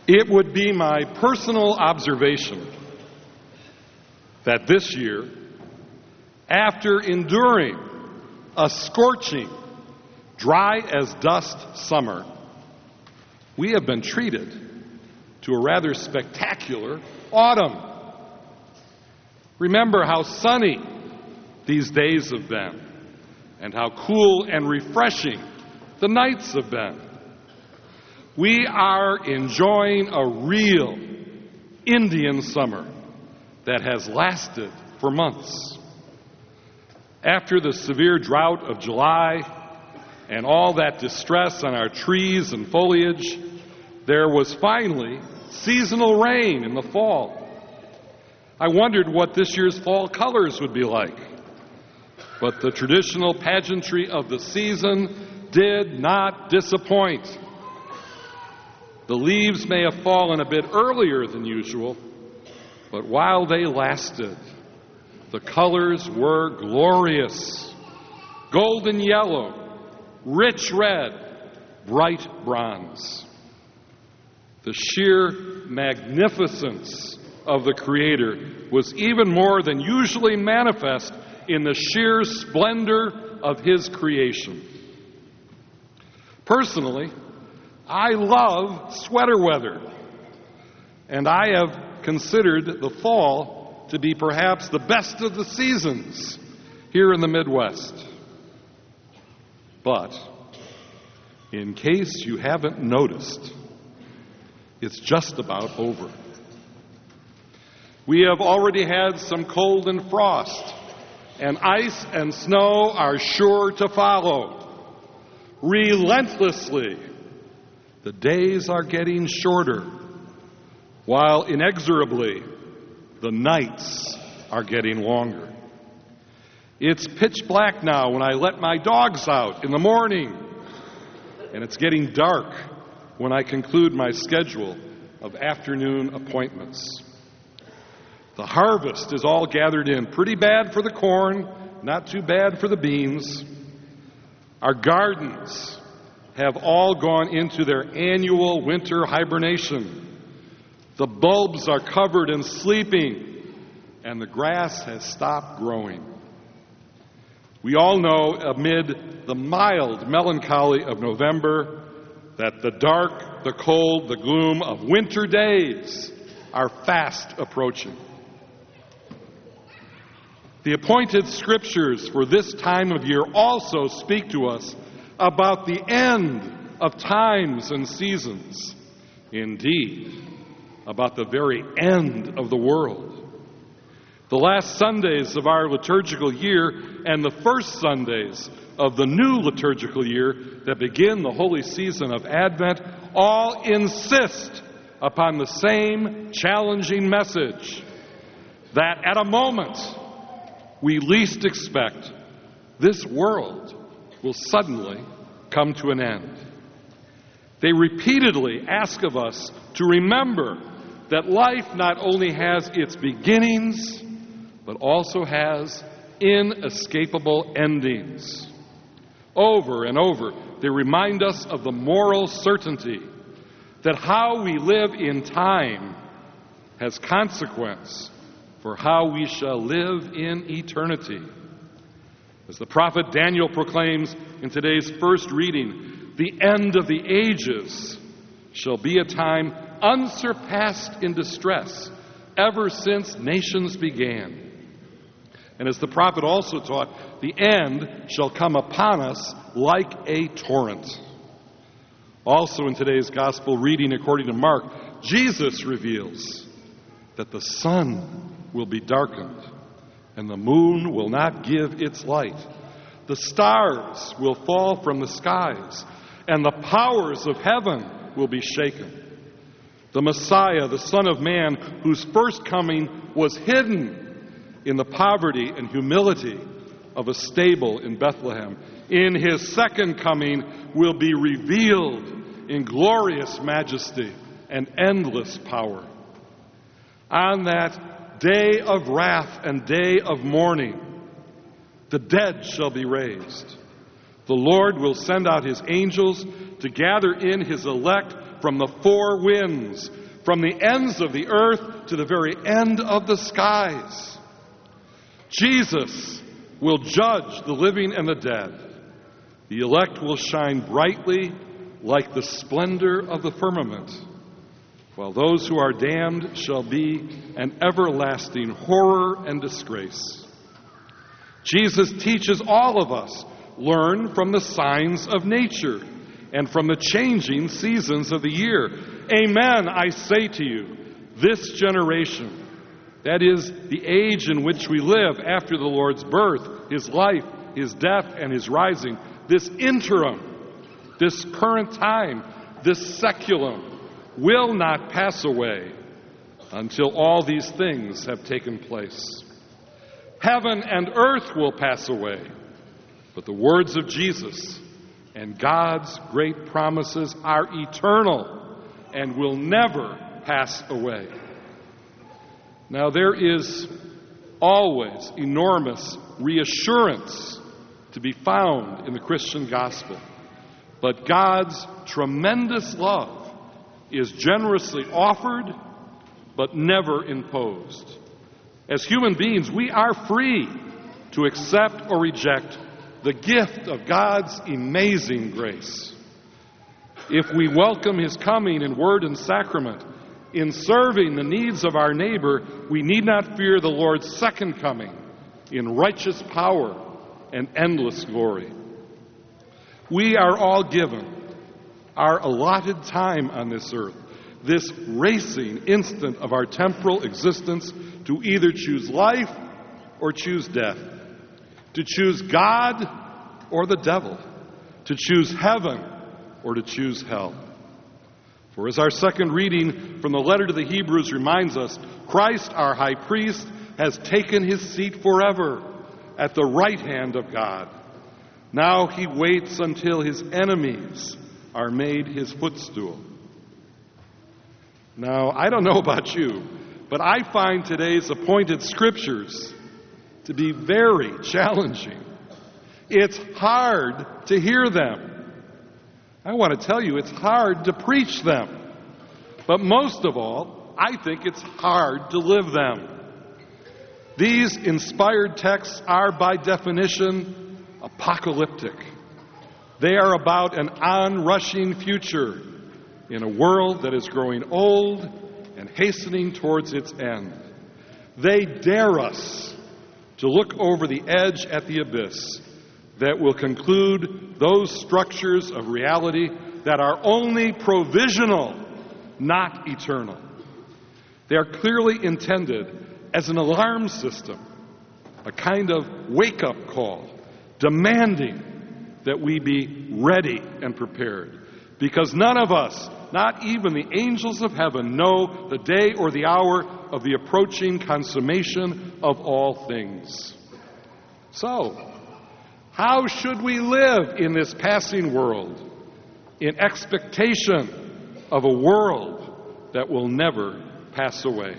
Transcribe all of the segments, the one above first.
It would be my personal observation that this year, after enduring a scorching, dry as dust summer, we have been treated to a rather spectacular autumn. Remember how sunny these days have been, and how cool and refreshing the nights have been. We are enjoying a real Indian summer that has lasted for months. After the severe drought of July and all that distress on our trees and foliage, there was finally seasonal rain in the fall. I wondered what this year's fall colors would be like. But the traditional pageantry of the season did not disappoint. The leaves may have fallen a bit earlier than usual, but while they lasted, the colors were glorious. Golden yellow, rich red, bright bronze. The sheer magnificence of the Creator was even more than usually manifest in the sheer splendor of His creation. Personally, I love sweater weather, and I have considered the fall to be perhaps the best of the seasons here in the Midwest. But, in case you haven't noticed, it's just about over. We have already had some cold and frost, and ice and snow are sure to follow. Relentlessly, the days are getting shorter, while inexorably, the nights are getting longer. It's pitch black now when I let my dogs out in the morning, and it's getting dark when I conclude my schedule of afternoon appointments. The harvest is all gathered in. Pretty bad for the corn, not too bad for the beans. Our gardens have all gone into their annual winter hibernation. The bulbs are covered and sleeping, and the grass has stopped growing. We all know, amid the mild melancholy of November, that the dark, the cold, the gloom of winter days are fast approaching. The appointed scriptures for this time of year also speak to us about the end of times and seasons. Indeed, about the very end of the world. The last Sundays of our liturgical year and the first Sundays of the new liturgical year that begin the holy season of Advent all insist upon the same challenging message, that at a moment we least expect, this world will suddenly come to an end. They repeatedly ask of us to remember that life not only has its beginnings, but also has inescapable endings. Over and over, they remind us of the moral certainty that how we live in time has consequence for how we shall live in eternity. As the prophet Daniel proclaims in today's first reading, the end of the ages shall be a time unsurpassed in distress ever since nations began. And as the prophet also taught, the end shall come upon us like a torrent. Also in today's gospel reading according to Mark, Jesus reveals that the sun will be darkened, and the moon will not give its light. The stars will fall from the skies, and the powers of heaven will be shaken. The Messiah, the Son of Man, whose first coming was hidden in the poverty and humility of a stable in Bethlehem, in his second coming will be revealed in glorious majesty and endless power. On that day of wrath and day of mourning, the dead shall be raised. The Lord will send out his angels to gather in his elect from the four winds, from the ends of the earth to the very end of the skies. Jesus will judge the living and the dead. The elect will shine brightly like the splendor of the firmament, while those who are damned shall be an everlasting horror and disgrace. Jesus teaches all of us, learn from the signs of nature and from the changing seasons of the year. Amen, I say to you, this generation, that is, the age in which we live after the Lord's birth, his life, his death, and his rising, this interim, this current time, this seculum, will not pass away until all these things have taken place. Heaven and earth will pass away, but the words of Jesus and God's great promises are eternal and will never pass away. Now, there is always enormous reassurance to be found in the Christian gospel, but God's tremendous love is generously offered but never imposed. As human beings, we are free to accept or reject the gift of God's amazing grace. If we welcome his coming in word and sacrament, in serving the needs of our neighbor, we need not fear the Lord's second coming in righteous power and endless glory. We are all given our allotted time on this earth, this racing instant of our temporal existence, to either choose life or choose death, to choose God or the devil, to choose heaven or to choose hell. For as our second reading from the letter to the Hebrews reminds us, Christ, our high priest, has taken his seat forever at the right hand of God. Now he waits until his enemies are made his footstool. Now, I don't know about you, but I find today's appointed scriptures to be very challenging. It's hard to hear them. I want to tell you, it's hard to preach them. But most of all, I think it's hard to live them. These inspired texts are, by definition, apocalyptic. They are about an onrushing future in a world that is growing old and hastening towards its end. They dare us to look over the edge at the abyss that will conclude those structures of reality that are only provisional, not eternal. They are clearly intended as an alarm system, a kind of wake-up call, demanding that we be ready and prepared. Because none of us, not even the angels of heaven, know the day or the hour of the approaching consummation of all things. So, how should we live in this passing world in expectation of a world that will never pass away?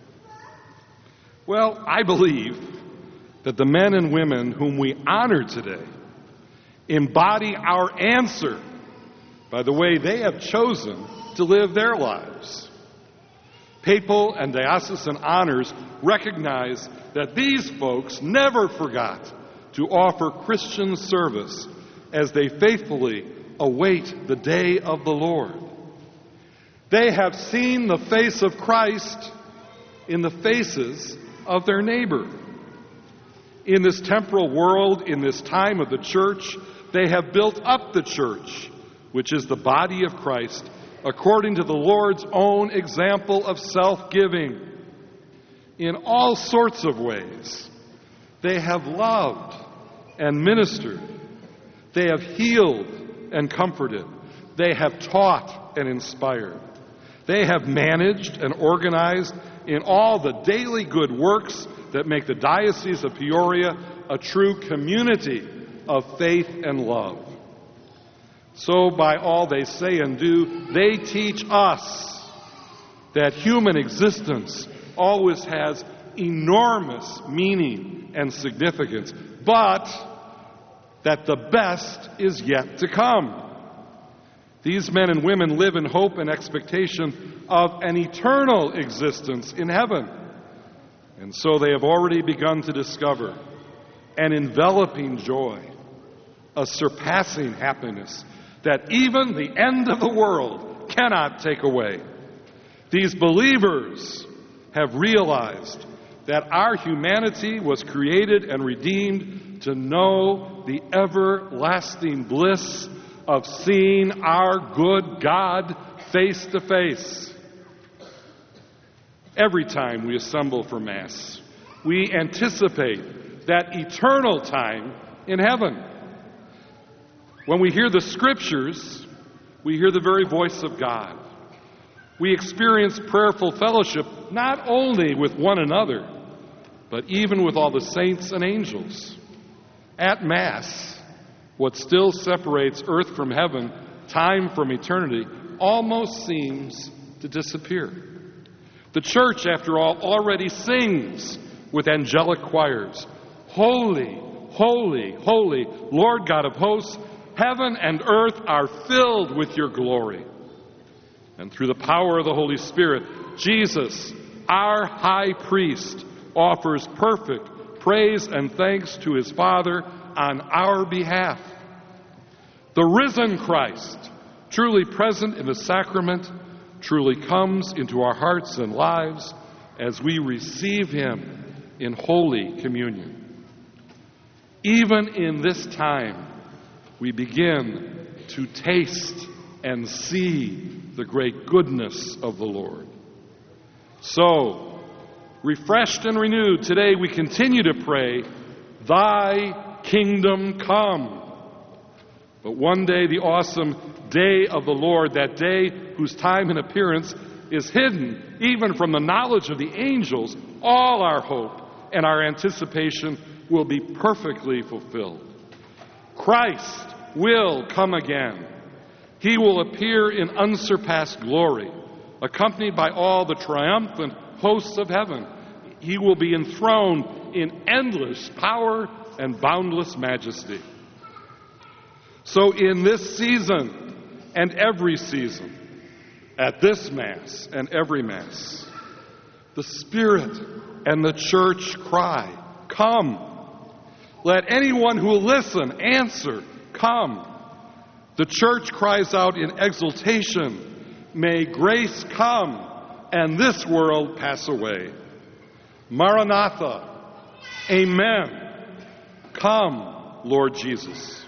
Well, I believe that the men and women whom we honor today embody our answer by the way they have chosen to live their lives. Papal and diocesan honors recognize that these folks never forgot to offer Christian service as they faithfully await the day of the Lord. They have seen the face of Christ in the faces of their neighbor. In this temporal world, in this time of the church, they have built up the church, which is the body of Christ, according to the Lord's own example of self-giving. In all sorts of ways, they have loved and ministered. They have healed and comforted. They have taught and inspired. They have managed and organized in all the daily good works that make the Diocese of Peoria a true community of faith and love. So by all they say and do, they teach us that human existence always has enormous meaning and significance, but that the best is yet to come. These men and women live in hope and expectation of an eternal existence in heaven. And so they have already begun to discover an enveloping joy, a surpassing happiness that even the end of the world cannot take away. These believers have realized that our humanity was created and redeemed to know the everlasting bliss of seeing our good God face to face. Every time we assemble for Mass, we anticipate that eternal time in heaven. When we hear the Scriptures, we hear the very voice of God. We experience prayerful fellowship not only with one another, but even with all the saints and angels. At Mass, what still separates earth from heaven, time from eternity, almost seems to disappear. The Church, after all, already sings with angelic choirs, "Holy, holy, holy, Lord God of hosts, heaven and earth are filled with your glory." And through the power of the Holy Spirit, Jesus, our high priest, offers perfect praise and thanks to his Father on our behalf. The risen Christ, truly present in the sacrament, truly comes into our hearts and lives as we receive him in Holy Communion. Even in this time, we begin to taste and see the great goodness of the Lord. So, refreshed and renewed, today we continue to pray, "Thy kingdom come." But one day, the awesome day of the Lord, that day whose time and appearance is hidden even from the knowledge of the angels, all our hope and our anticipation will be perfectly fulfilled. Christ will come again. He will appear in unsurpassed glory, accompanied by all the triumphant hosts of heaven. He will be enthroned in endless power and boundless majesty. So in this season and every season, at this Mass and every Mass, the Spirit and the Church cry, "Come." Let anyone who will listen answer, "Come." The Church cries out in exultation, "May grace come and this world pass away." Maranatha, Amen. Come, Lord Jesus.